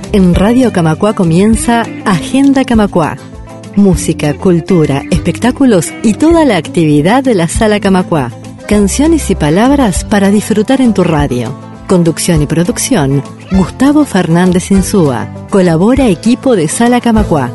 En Radio Camacuá comienza Agenda Camacuá. Música, cultura, espectáculos y toda la actividad de la Sala Camacuá. Canciones y palabras para disfrutar en tu radio. Conducción y producción, Gustavo Fernández Insúa. Colabora equipo de Sala Camacuá.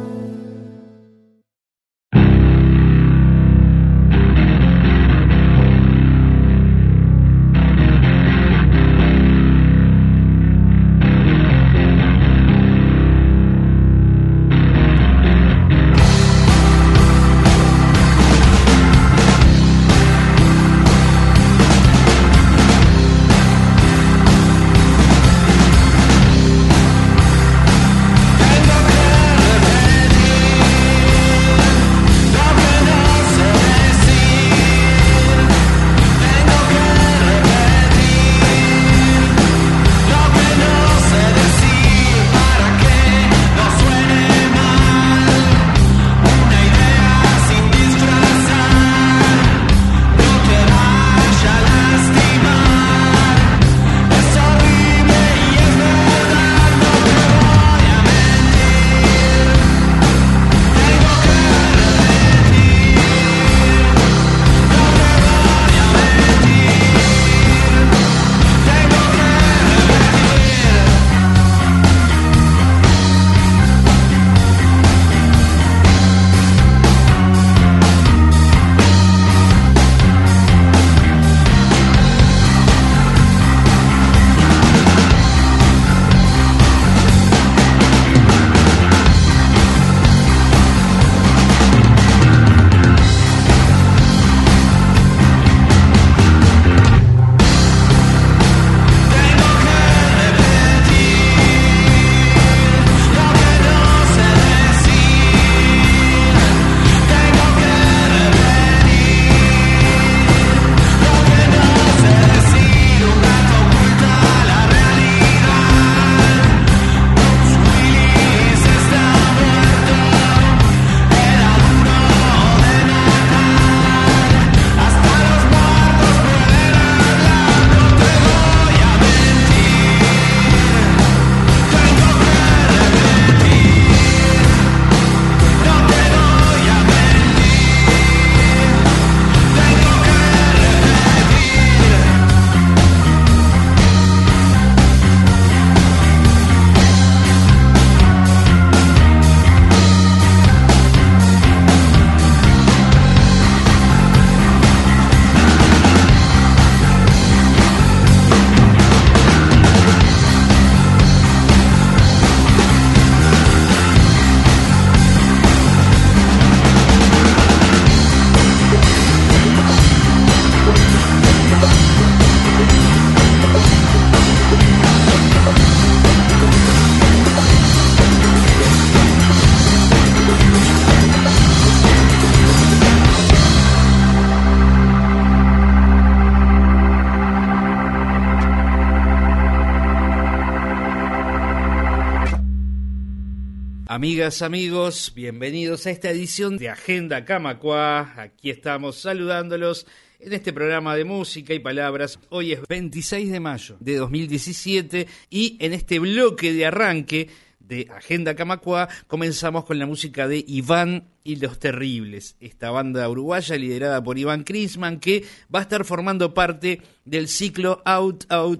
Amigas, amigos, bienvenidos a esta edición de Agenda Camacuá. Aquí estamos saludándolos en este programa de música y palabras. Hoy es 26 de mayo de 2017 y en este bloque de arranque de Agenda Camacuá comenzamos con la música de Iván y Los Terribles, esta banda uruguaya liderada por Iván Crisman, que va a estar formando parte del ciclo Out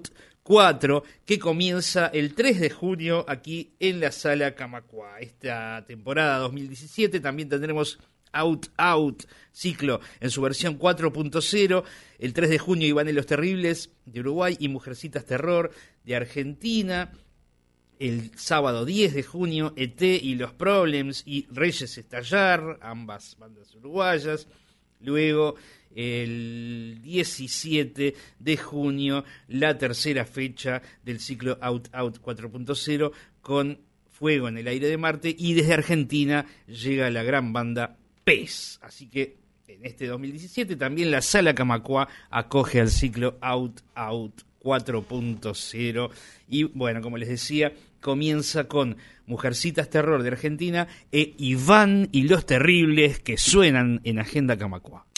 4, que comienza el 3 de junio aquí en la Sala Camacuá. Esta temporada 2017 también tendremos Out, ciclo en su versión 4.0. El 3 de junio Iván y Los Terribles de Uruguay y Mujercitas Terror de Argentina. El sábado 10 de junio ET y Los Problems y Reyes Estallar, ambas bandas uruguayas. Luego el 17 de junio, la tercera fecha del ciclo Out 4.0 con Fuego en el Aire de Marte, y desde Argentina llega la gran banda Pez. Así que en este 2017 también la Sala Camacuá acoge al ciclo Out 4.0 y bueno, como les decía, comienza con Mujercitas Terror de Argentina e Iván y Los Terribles, que suenan en Agenda Camacuá.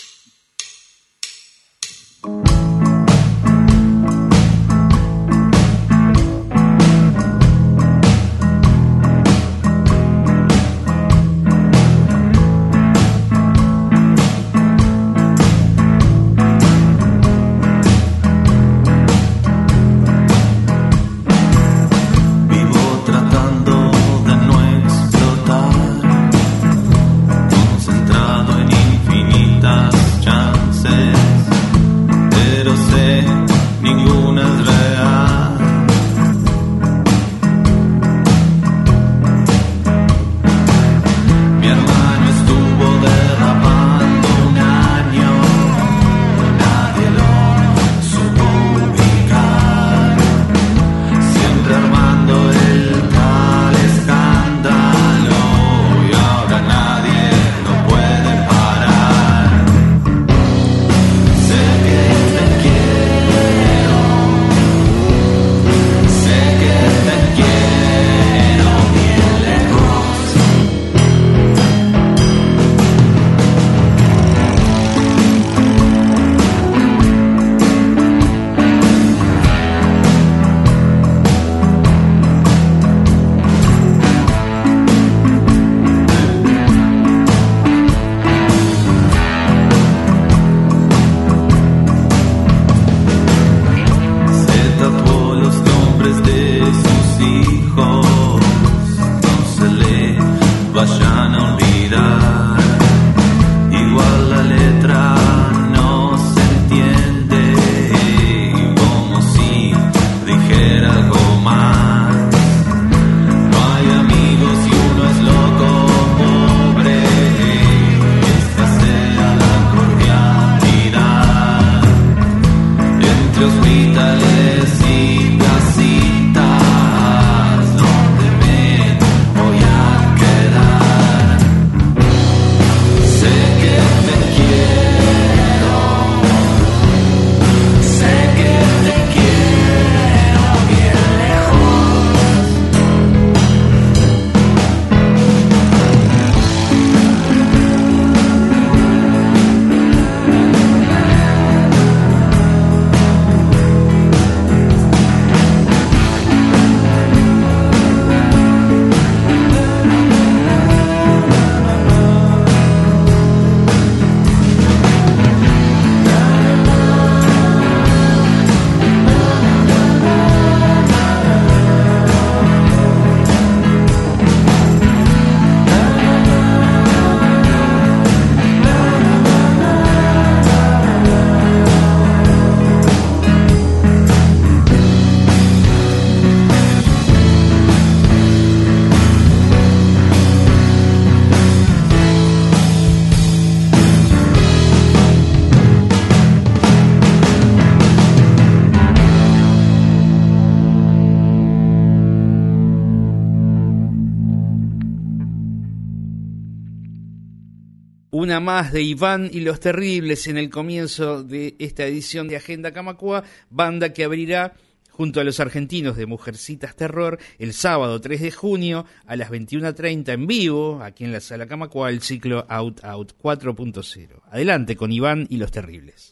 Una más de Iván y los Terribles en el comienzo de esta edición de Agenda Camacuá, banda que abrirá junto a los argentinos de Mujercitas Terror el sábado 3 de junio a las 21:30 en vivo, aquí en la Sala Camacuá, el ciclo Out Out 4.0. Adelante con Iván y los Terribles.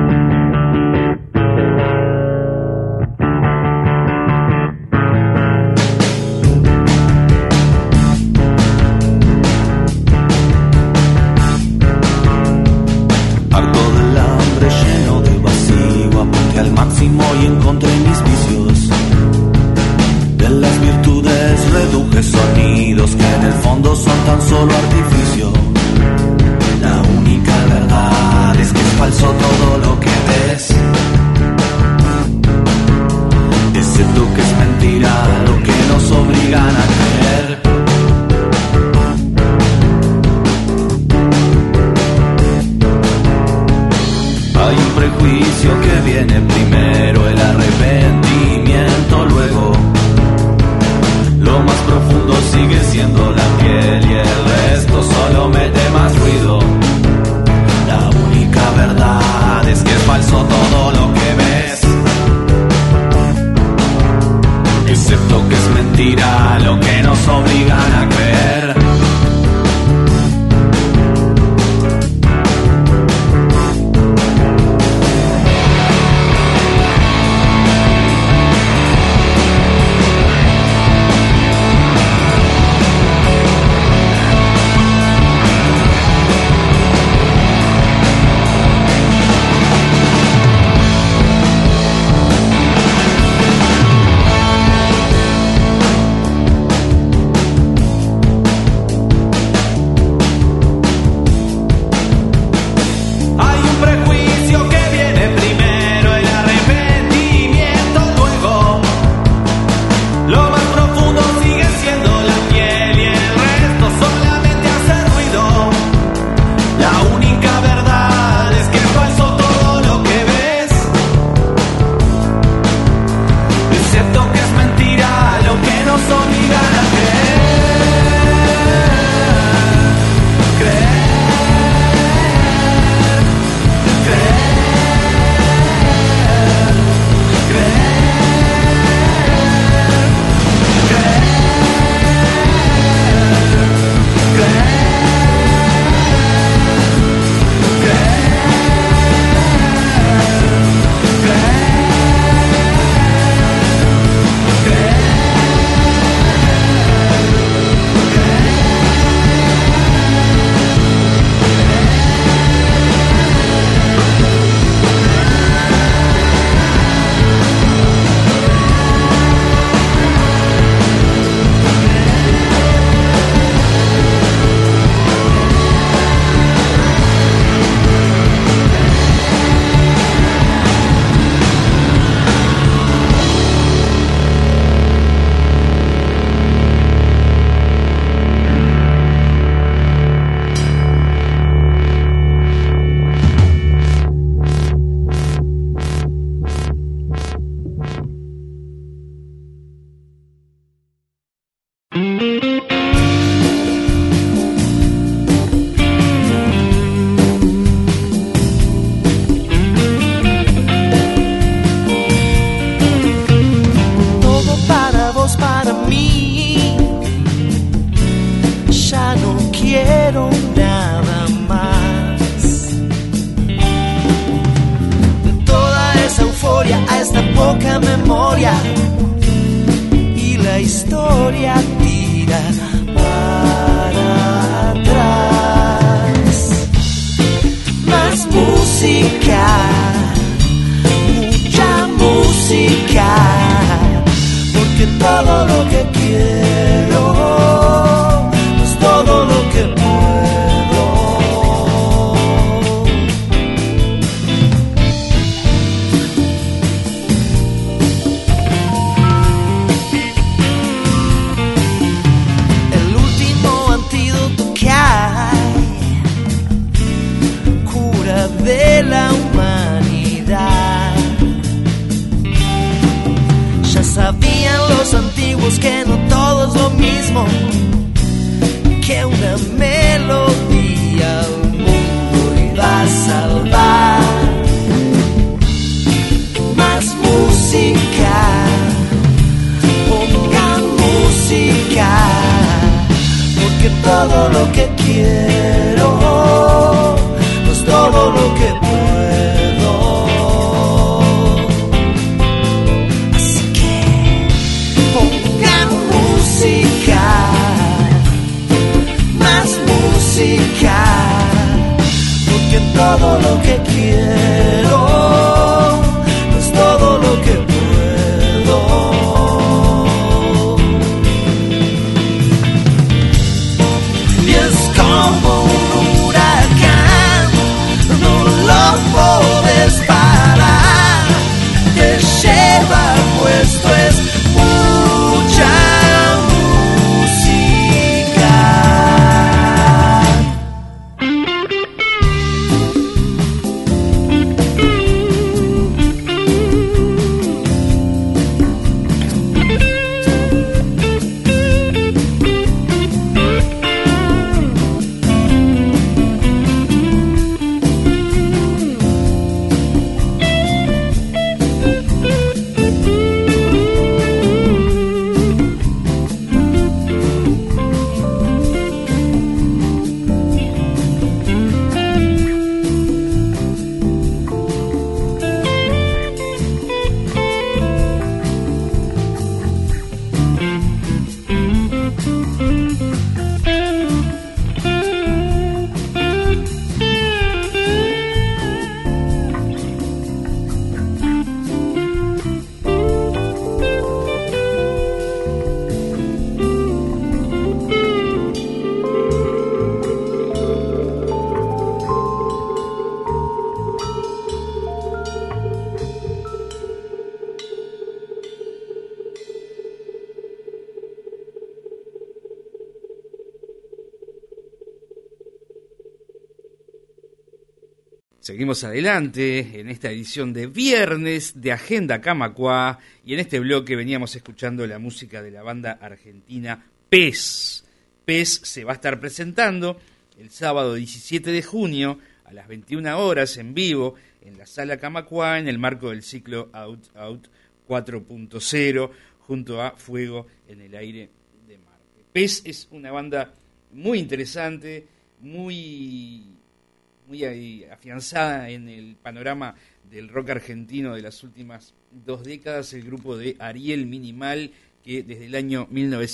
Al máximo y encontré mis vicios. De las virtudes reduje sonidos que en el fondo son tan solo artificio. La única verdad es que es falso todo lo que ves, excepto que es mentira lo que nos obligan a creer. Hay un prejuicio que viene primero, el arrepentimiento luego. Lo más profundo sigue siendo la piel y el resto solo mete más ruido. La única verdad es que es falso todo lo que ves, excepto que es mentira lo que nos obligan a creer. De la humanidad. Ya sabían los antiguos que no todo es lo mismo que una melodía. salvar. Más música, pongan música, porque todo lo que quiero no es todo lo que puedo. Así que pongan música, más música, porque todo lo que quiero no es todo lo que puedo. Y es como un huracán, no lo puedes parar, te lleva puesto, es mucha música. Seguimos adelante en esta edición de viernes de Agenda Camacuá, y en este bloque veníamos escuchando la música de la banda argentina PES. PES se va a estar presentando el sábado 17 de junio a las 21 horas en vivo en la Sala Camacuá en el marco del ciclo Out 4.0 junto a Fuego en el Aire de Marte. PES es una banda muy interesante, muy afianzada en el panorama del rock argentino de las últimas 2 décadas, el grupo de Ariel Minimal, que desde el año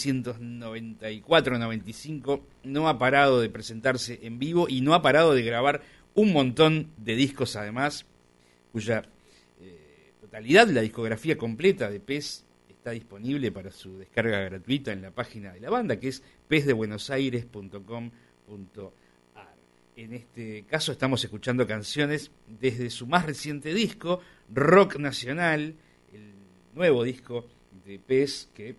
1994-95 no ha parado de presentarse en vivo y no ha parado de grabar un montón de discos además, cuya totalidad, la discografía completa de PES, está disponible para su descarga gratuita en la página de la banda, que es pesdebuenosaires.com.ar. En este caso estamos escuchando canciones desde su más reciente disco, Rock Nacional, el nuevo disco de PES que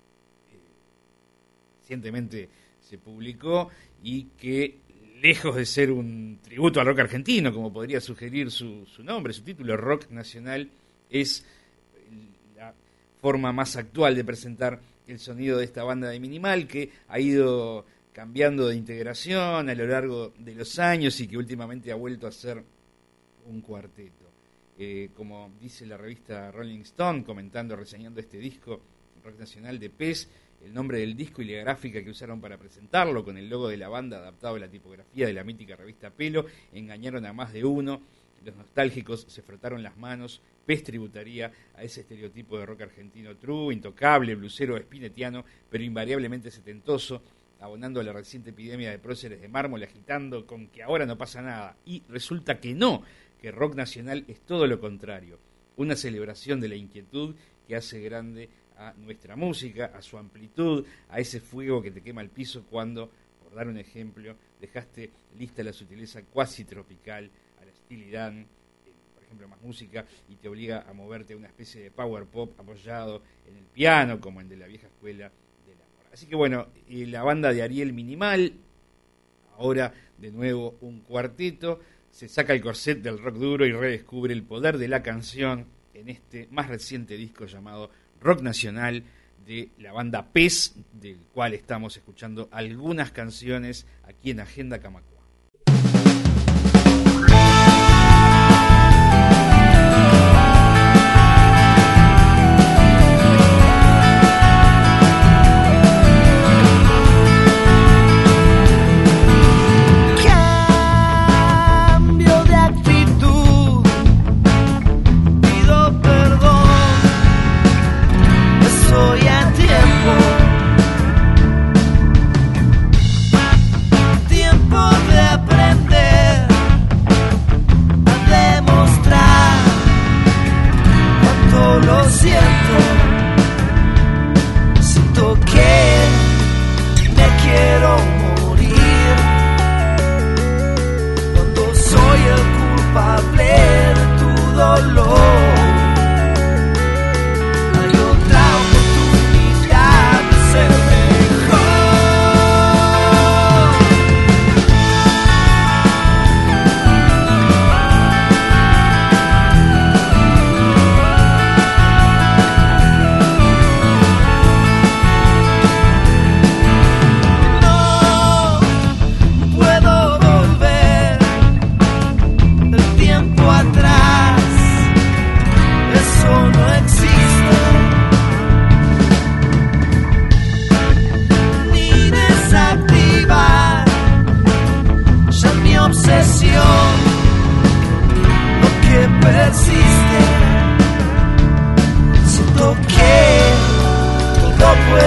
recientemente se publicó y que, lejos de ser un tributo al rock argentino, como podría sugerir su nombre, su título, Rock Nacional, es la forma más actual de presentar el sonido de esta banda de Minimal, que ha ido cambiando de integración a lo largo de los años y que últimamente ha vuelto a ser un cuarteto. Como dice la revista Rolling Stone, comentando, reseñando este disco, Rock Nacional de PES, el nombre del disco y la gráfica que usaron para presentarlo, con el logo de la banda adaptado a la tipografía de la mítica revista Pelo, engañaron a más de uno. Los nostálgicos se frotaron las manos. PES tributaría a ese estereotipo de rock argentino true, intocable, blusero, spinettiano, pero invariablemente setentoso, abonando a la reciente epidemia de próceres de mármol, agitando con que ahora no pasa nada. Y resulta que no, que Rock Nacional es todo lo contrario, una celebración de la inquietud que hace grande a nuestra música, a su amplitud, a ese fuego que te quema el piso cuando, por dar un ejemplo, dejaste lista la sutileza cuasi tropical a la Steely Dan, por ejemplo, Más Música, y te obliga a moverte a una especie de power pop apoyado en el piano, como el de la vieja escuela del amor. Así que bueno, la banda de Ariel Minimal, ahora de nuevo un cuarteto, se saca el corset del rock duro y redescubre el poder de la canción en este más reciente disco llamado Rock Nacional de la banda PES, del cual estamos escuchando algunas canciones aquí en Agenda Camacuá.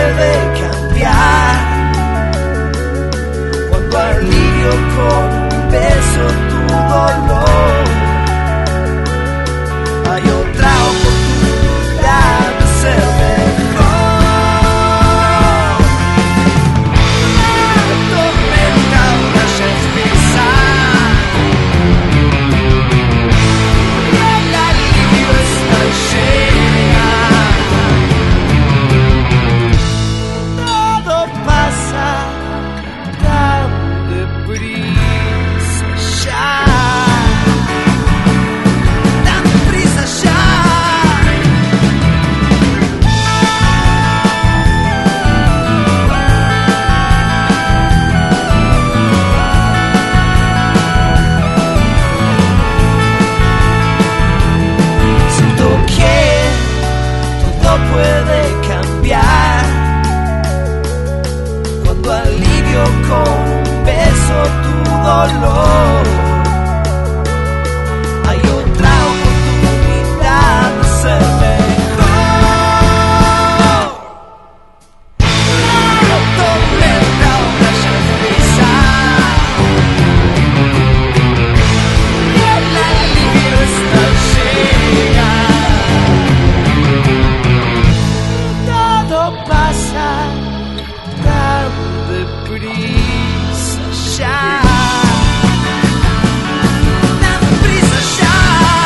puede cambiar. Cuando alivio con un beso tu dolor, hay otra oportunidad de ser mejor. La tormenta ahora ya empieza, el alivio está cerca. Todo pasa tan deprisa ya, tan deprisa ya. Siento que todo puede cambiar cuando alivio con un beso tu dolor. Hay otra oportunidad de ser mejor. La tormenta ahora ya empieza, el alivio está cerca. Todo pasa tan deprisa ya, tan deprisa ya.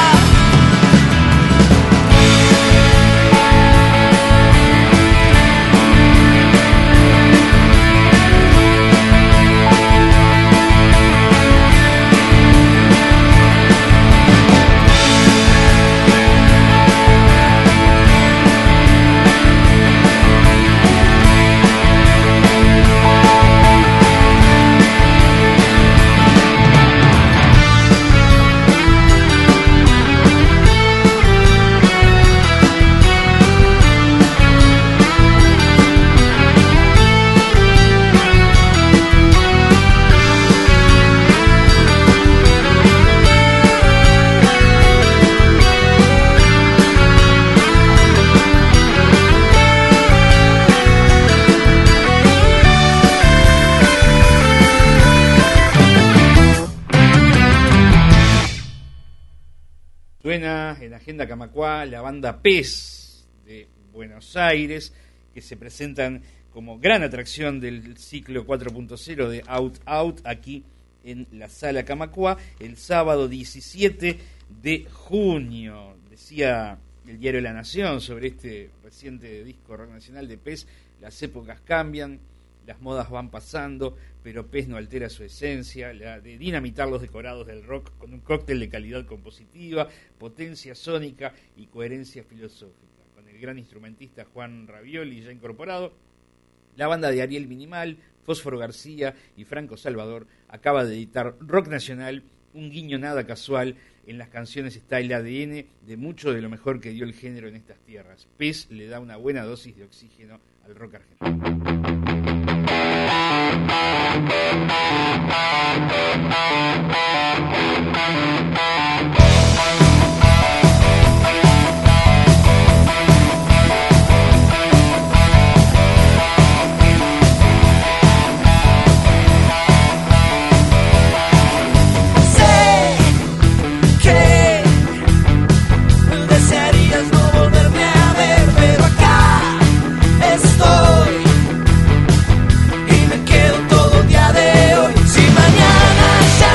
Suena en Agenda Camacuá la banda Pez de Buenos Aires, que se presentan como gran atracción del ciclo 4.0 de Out Out aquí en la Sala Camacuá el sábado 17 de junio. Decía el diario La Nación sobre este reciente disco rock nacional de Pez: las épocas cambian, las modas van pasando, pero Pez no altera su esencia, la de dinamitar los decorados del rock con un cóctel de calidad compositiva, potencia sónica y coherencia filosófica. Con el gran instrumentista Juan Ravioli ya incorporado, la banda de Ariel Minimal, Fósforo García y Franco Salvador acaba de editar Rock Nacional, un guiño nada casual. En las canciones está el ADN de mucho de lo mejor que dio el género en estas tierras. Pez le da una buena dosis de oxígeno al rock argentino. Desearías no volverme a ver, pero acá estoy y me quedo todo el día de hoy. Si mañana ya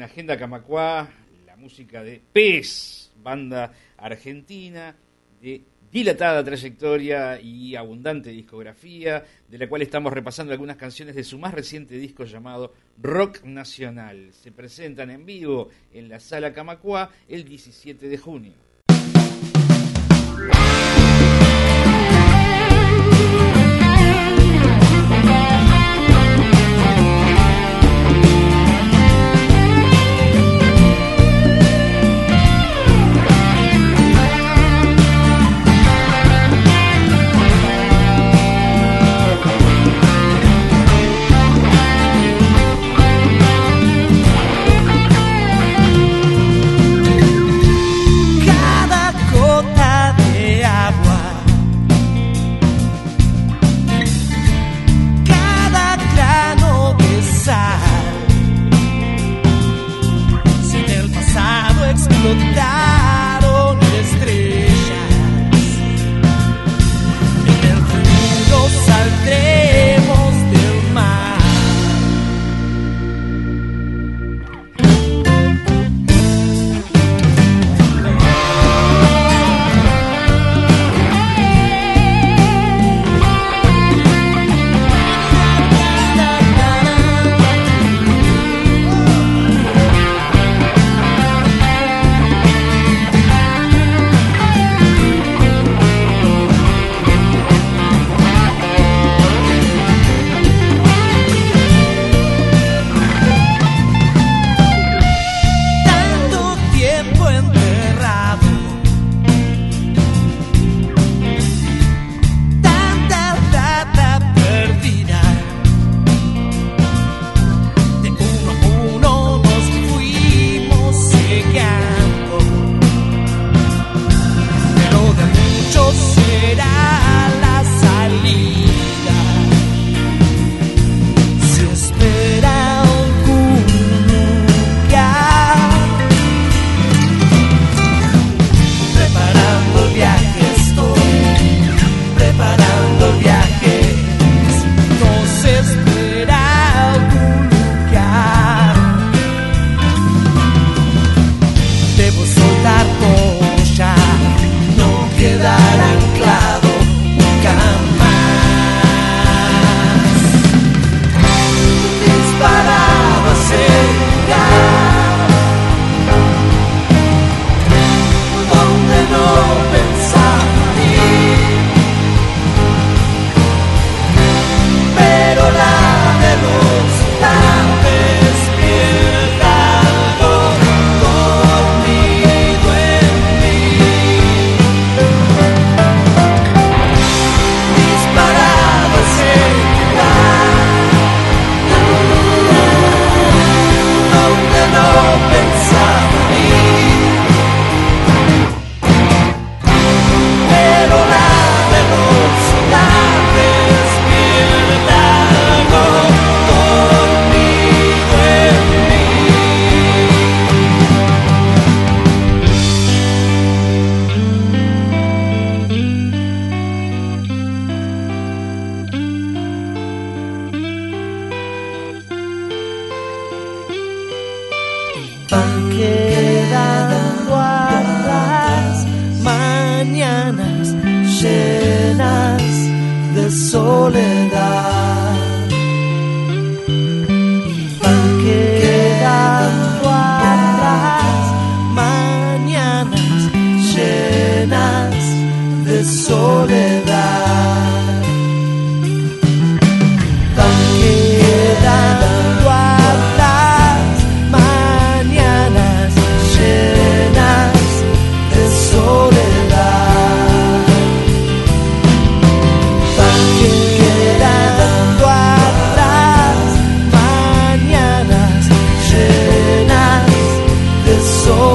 en Agenda Camacuá la música de Pez, banda argentina de dilatada trayectoria y abundante discografía, de la cual estamos repasando algunas canciones de su más reciente disco llamado Rock Nacional. Se presentan en vivo en la Sala Camacuá el 17 de junio.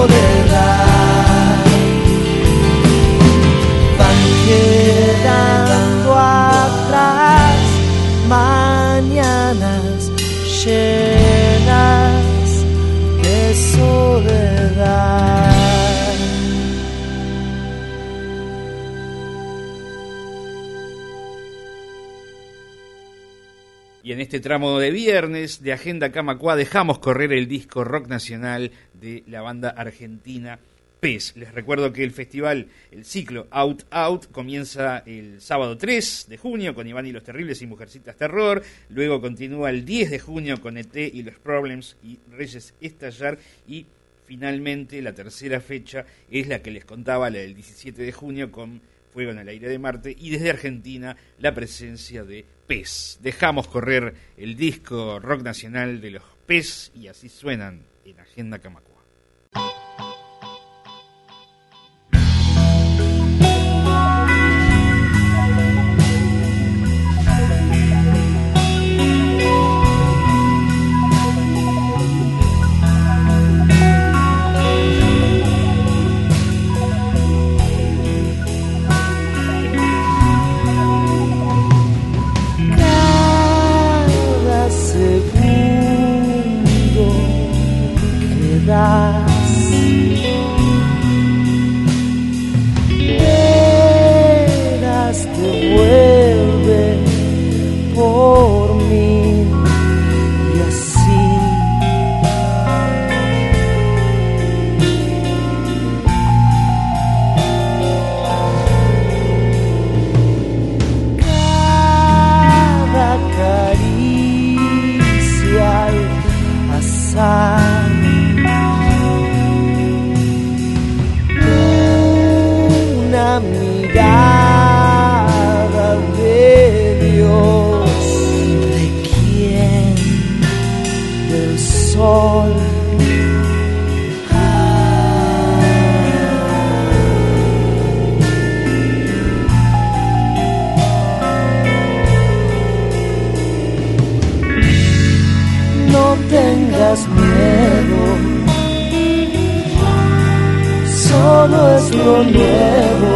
Van quedando Y en este tramo de viernes de Agenda Camacuá dejamos correr el disco rock nacional de la banda argentina PES. Les recuerdo que el festival, el ciclo Out Out, comienza el sábado 3 de junio con Iván y los Terribles y Mujercitas Terror. Luego continúa el 10 de junio con ET y los Problems y Reyes Estallar. Y finalmente la tercera fecha es la que les contaba, la del 17 de junio con Fuego en el Aire de Marte, y desde Argentina la presencia de PES. Dejamos correr el disco rock nacional de los PES y así suenan en Agenda Camacuá. Verás que vuelve por mí y así cada caricia al azar. Una mirada de Dios, ¿de quién? Del sol. No tengas miedo, solo es lo nuevo.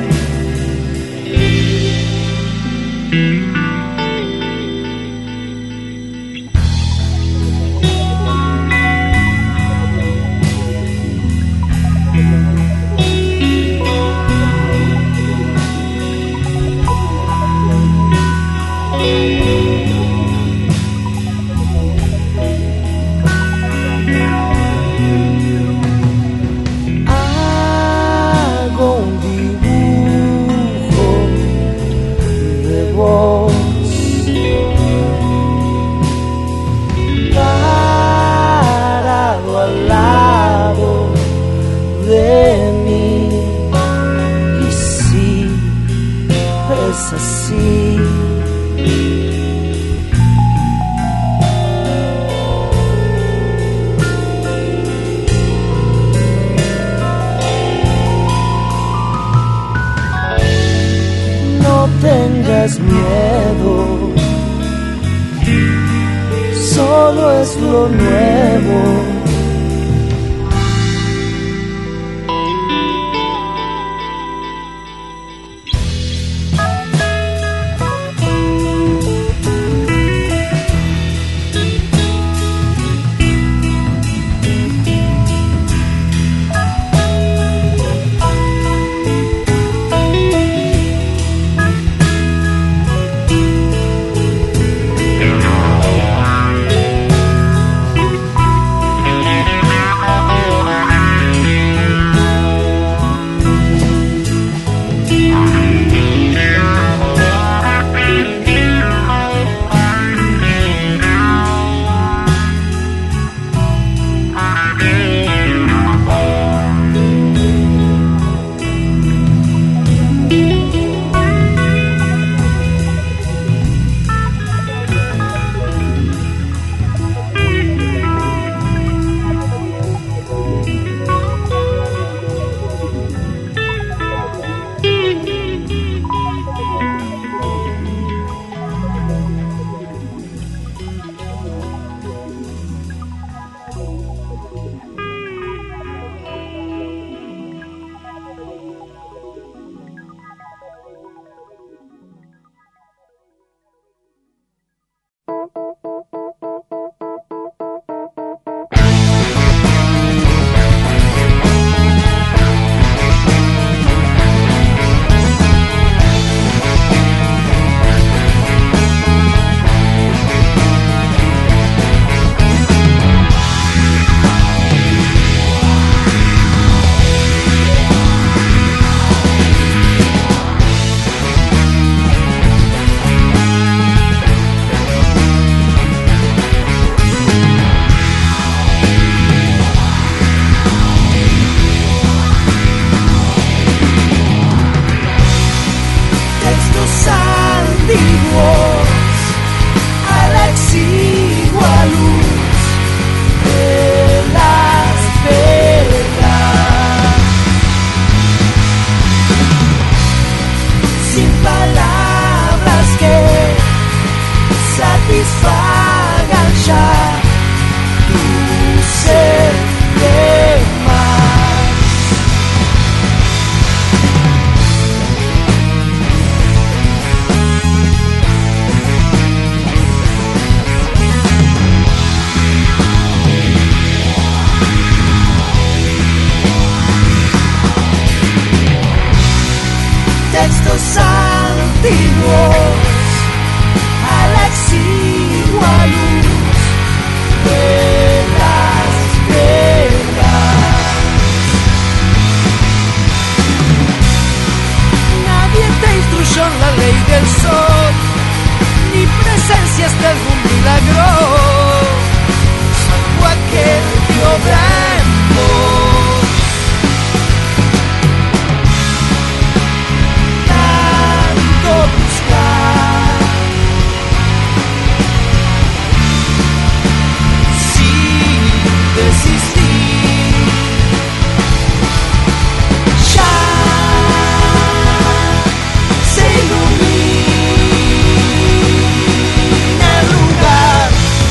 Miedo, solo es lo nuevo. los antiguos a la exigua luz de las velas. Nadie te instruyó en la ley del sol, ni presencias de algún milagro, salvo aquel que obra en vos. Tanto buscar, sin desistir, ya se ilumina el lugar.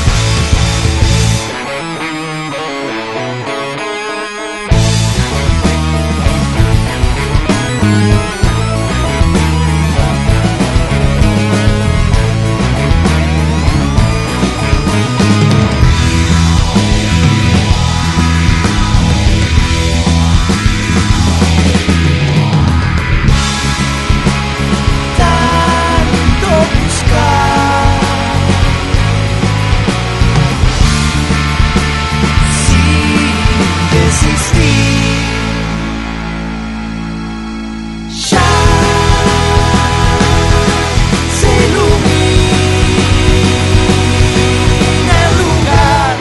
Tanto buscar, sin desistir, ya se ilumina el lugar.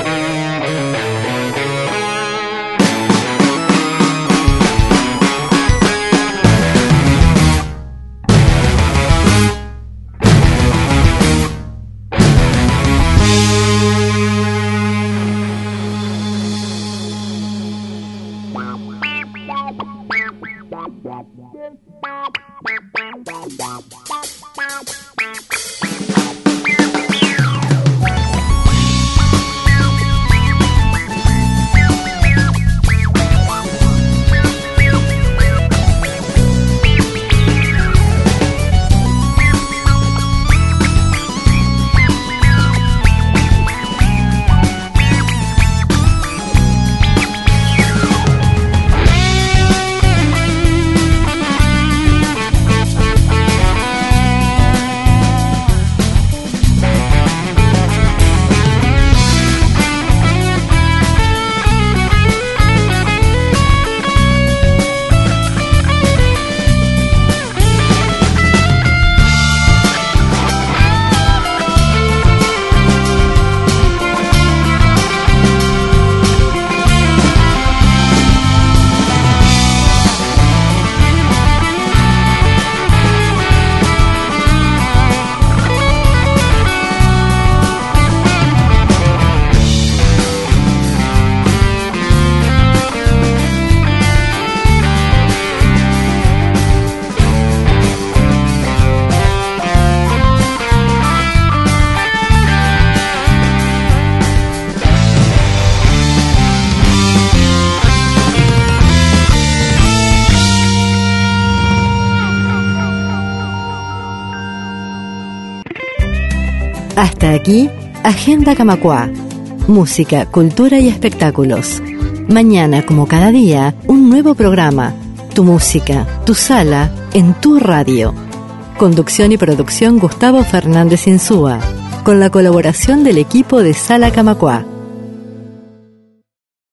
Hasta aquí, Agenda Camacuá. Música, cultura y espectáculos. Mañana, como cada día, un nuevo programa. Tu música, tu sala, en tu radio. Conducción y producción Gustavo Fernández Insúa. Con la colaboración del equipo de Sala Camacuá.